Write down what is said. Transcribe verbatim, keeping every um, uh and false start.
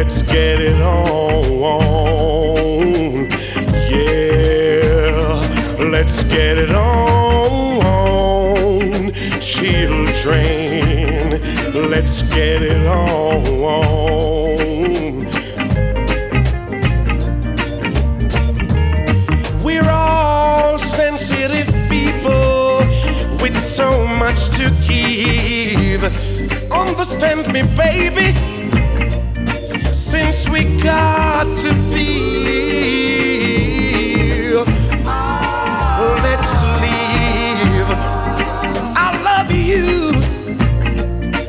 let's get it on. Yeah, let's get it on. Children, let's get it on. We're all sensitive people with so much to give. Understand me, baby, since we got to be